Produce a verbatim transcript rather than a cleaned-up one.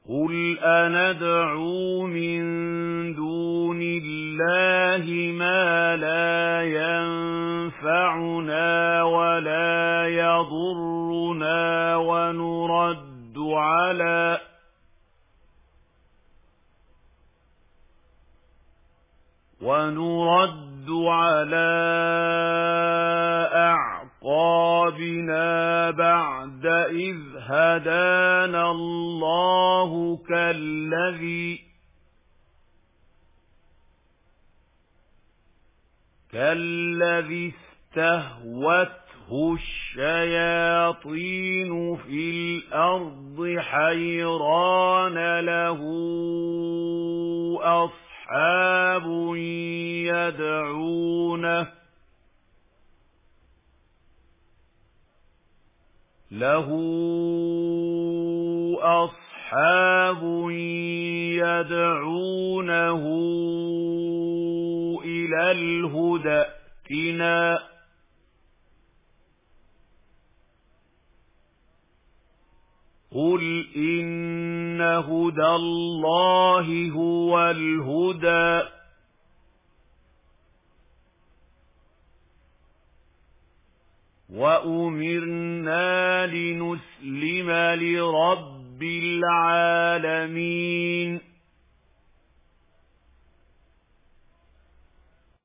قُلْ أَنَدْعُو مِن دُونِ اللَّهِ مَا لَا يَنفَعُنَا وَلَا يَضُرُّنَا وَنُرَدُّ عَلَى وَنُرَدُّ عَلَى أَعْقَابِنَا بَعْدَ إِذْ هَدَانَا اللَّهُ كَالَّذِي كَالَّذِي اسْتَهْوَتْهُ الشَّيَاطِينُ فِي الْأَرْضِ حَيْرَانَ لَهُ أَصْحَابٌ يَدْعُونَهُ له أصحاب يدعونه إلى الهدى ائتنا قل إن هدى الله هو الهدى وَأُمِرْنَا لِنُسْلِمَ لِرَبِّ الْعَالَمِينَ